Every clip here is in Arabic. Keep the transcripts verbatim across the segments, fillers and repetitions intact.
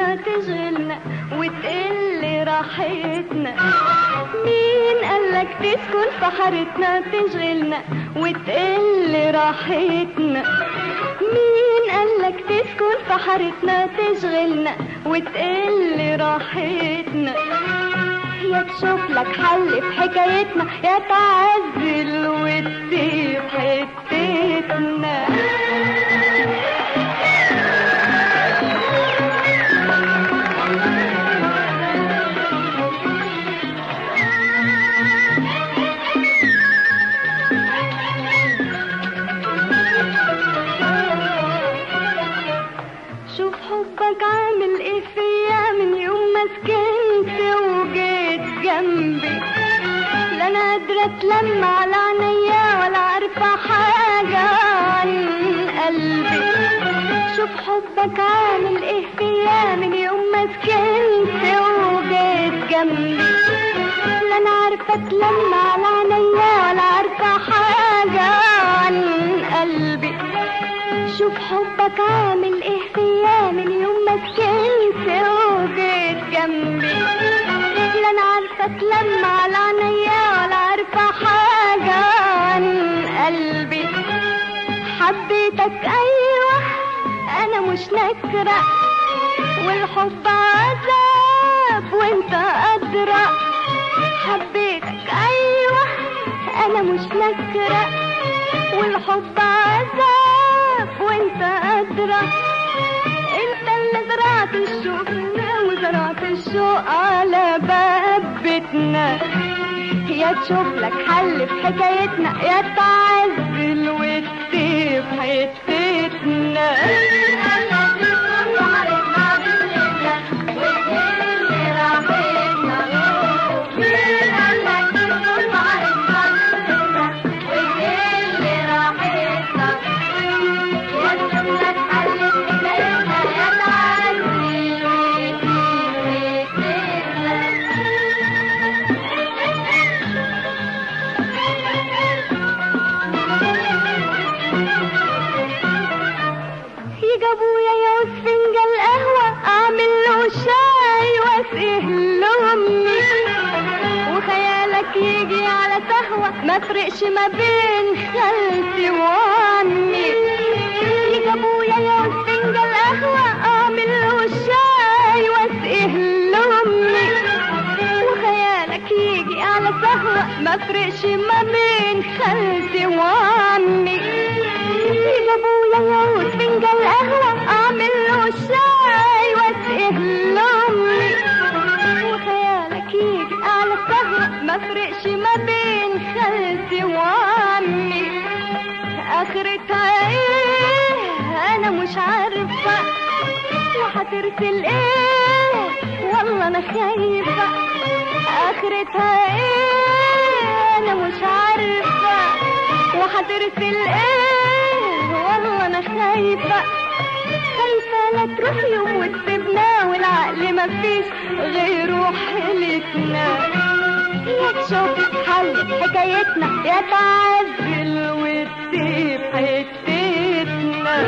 حكايتنا تشغلنا وتقل راحتنا. مين قالك تسكن في حارتنا تشغلنا وتقل راحتنا؟ مين قالك تسكن في حارتنا تشغلنا وتقل راحتنا؟ يا تشوف لك حل في حكايتنا يا تعزل وتسيب حتتنا. شوف حبك عامل ايه فيا من يوم ما سكنت وجيت جنبي. لا انا قادرة اتلم على عينيا ولا عارفة حاجة عن قلبي. شوف حبك عامل ايه فيا من يوم ما سكنت وجيت جنبي. لا انا عارفة اتلم على عينيا ولا عارفة حاجة عن قلبي. شوف حبك عامل ايه فيا من يوم ما سكنت وجيت جنبي. لا انا عارفة اتلم على عينيا ولا عارفة حاجة عن قلبي. حبيتك ايوه انا مش نكرة والحب عذاب وانت ادرى. حبيتك ايوه انا مش نكرة والحب عذاب وانت ادرى. انت اللي زرعت الشوق وزرعت الشوق على باب بيتنا. يا تشوف لك حل في حكايتنا يا تعزل وتسيب حتتنا. ابويا يعوز فنجان قهوة اعمل له شاي واسقيه لامي. وخيالك يجي على سهوة ما فرقش ما بين خالتي وعمي. يجي ابويا يعوز فنجان قهوة اعمل له شاي واسقيه لامي. وخيالك يجي على سهوة ما فرقش ما بين خالتي وعمي. يجي ابويا يعوز فنجان قهوة اعمل له شاي واسقيه لامي. وخيالك يجي على سهوة ما فرقش ما بين خالتي وعمي. اخرتها ايه انا مش عارفة وهترسل ايه والله انا خايفة. اخرتها ايه انا مش عارفة وهترسل ايه والله انا خايفة. خايفة لا تروح يوم وتسيبنا والعقل مفيش غيره حيلتنا. يا تشوف حل حكايتنا يا تعزل وتسيب حتتنا.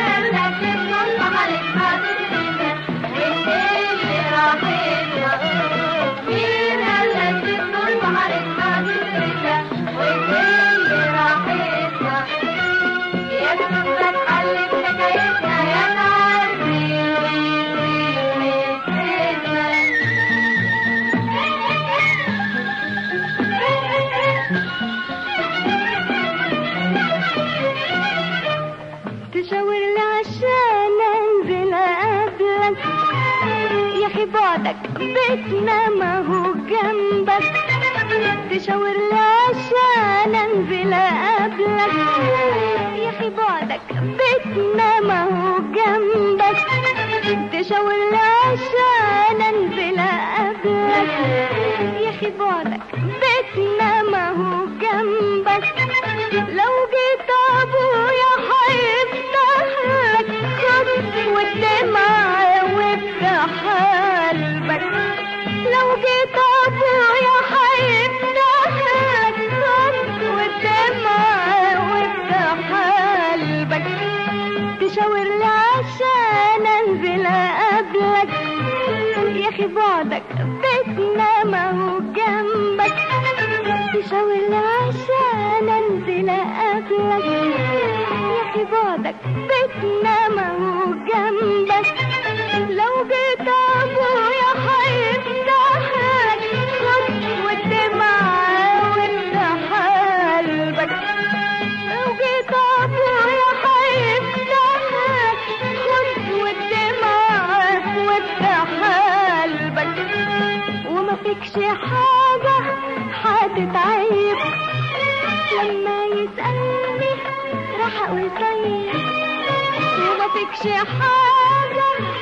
تشاورلي عشان انزل اقابلك يا اخي بعدك بيتنا ما هو جنبك. تشاورلي عشان انزل اقابلك يا اخي بعدك بيتنا ما هو جنبك. تشاورلي عشان انزل اقابلك يا اخي بعدك بيتنا ما هو جنبك. لو جيت ابويا هيفتح لك خط والدمعة وافتح قلبك. لو جيت ابويا هيفتح لك خط والدمعة وافتح قلبك. تشاورلي عشان انزل اقابلك يحي بعدك بيتنا ما هو جنبك، تشاور عشان انزل اقابلك، يحي بعدك بيتنا ما هو جنبك، لو جيت ابويا هيفتح لك خد والدمعة وافتح قلبك، لو جيت ابويا هيفتح لك خد والدمعة وافتح قلبك، وما فيكش حاجة هتتعيب لما يسألني راح اقول طيب، وما فيكش حاجة